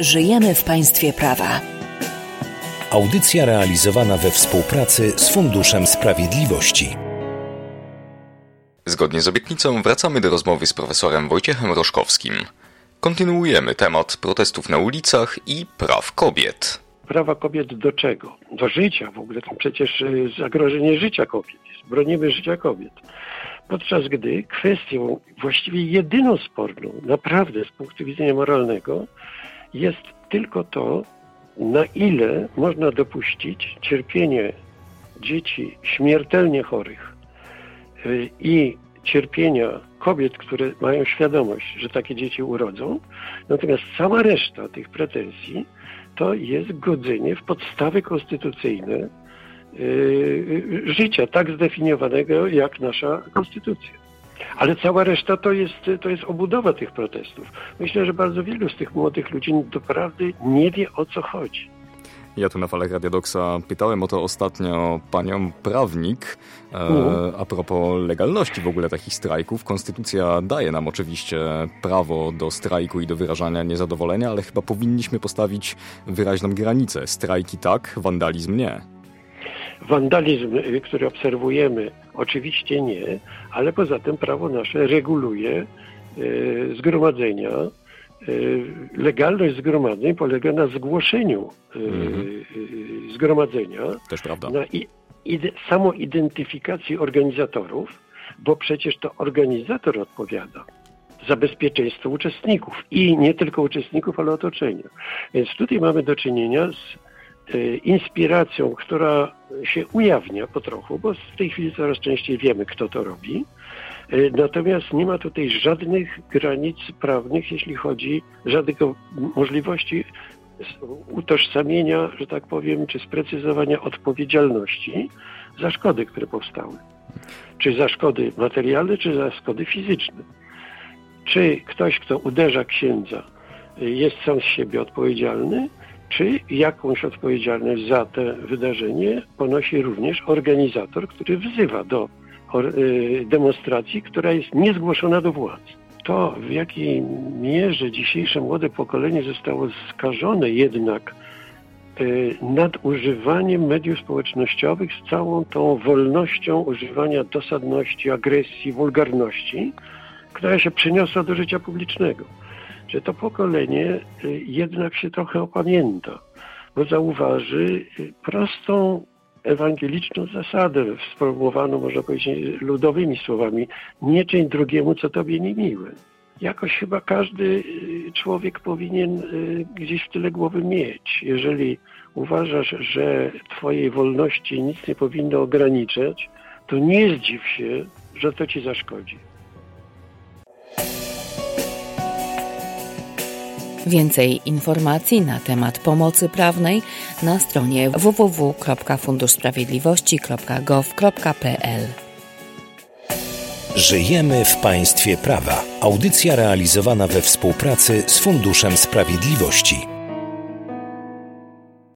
Żyjemy w państwie prawa. Audycja realizowana we współpracy z Funduszem Sprawiedliwości. Zgodnie z obietnicą wracamy do rozmowy z profesorem Wojciechem Roszkowskim. Kontynuujemy temat protestów na ulicach i praw kobiet. Prawa kobiet do czego? Do życia w ogóle. To przecież zagrożenie życia kobiet jest. Bronimy życia kobiet. Podczas gdy kwestią właściwie jedyną sporną, naprawdę z punktu widzenia moralnego, jest tylko to, na ile można dopuścić cierpienie dzieci śmiertelnie chorych i cierpienia kobiet, które mają świadomość, że takie dzieci urodzą. Natomiast cała reszta tych pretensji to jest godzenie w podstawy konstytucyjne życia, tak zdefiniowanego jak nasza konstytucja. Ale cała reszta to jest obudowa tych protestów. Myślę, że bardzo wielu z tych młodych ludzi doprawdy nie wie, o co chodzi. Ja tu na falach Radia Doksa pytałem o to ostatnio panią prawnik a propos legalności w ogóle takich strajków. Konstytucja daje nam oczywiście prawo do strajku i do wyrażania niezadowolenia, ale chyba powinniśmy postawić wyraźną granicę. Strajki tak, wandalizm nie. Wandalizm, który obserwujemy, oczywiście nie, ale poza tym prawo nasze reguluje zgromadzenia. Legalność zgromadzeń polega na zgłoszeniu zgromadzenia, też prawda, na samoidentyfikacji organizatorów, bo przecież to organizator odpowiada za bezpieczeństwo uczestników i nie tylko uczestników, ale otoczenia. Więc tutaj mamy do czynienia z inspiracją, która się ujawnia po trochu, bo w tej chwili coraz częściej wiemy, kto to robi. Natomiast nie ma tutaj żadnych granic prawnych, jeśli chodzi, żadnych możliwości utożsamienia, że tak powiem, czy sprecyzowania odpowiedzialności za szkody, które powstały. Czy za szkody materialne, czy za szkody fizyczne. Czy ktoś, kto uderza księdza, jest sam z siebie odpowiedzialny, czy jakąś odpowiedzialność za to wydarzenie ponosi również organizator, który wzywa do demonstracji, która jest niezgłoszona do władz. To, w jakiej mierze dzisiejsze młode pokolenie zostało skażone jednak nadużywaniem mediów społecznościowych z całą tą wolnością używania dosadności, agresji, wulgarności, która się przeniosła do życia publicznego. Że to pokolenie jednak się trochę opamięta, bo zauważy prostą ewangeliczną zasadę, sformułowaną, można powiedzieć, ludowymi słowami: nie czyń drugiemu, co tobie niemiłe. Jakoś chyba każdy człowiek powinien gdzieś w tyle głowy mieć. Jeżeli uważasz, że twojej wolności nic nie powinno ograniczać, to nie zdziw się, że to ci zaszkodzi. Więcej informacji na temat pomocy prawnej na stronie www.funduszsprawiedliwości.gov.pl. Żyjemy w państwie prawa. Audycja realizowana we współpracy z Funduszem Sprawiedliwości.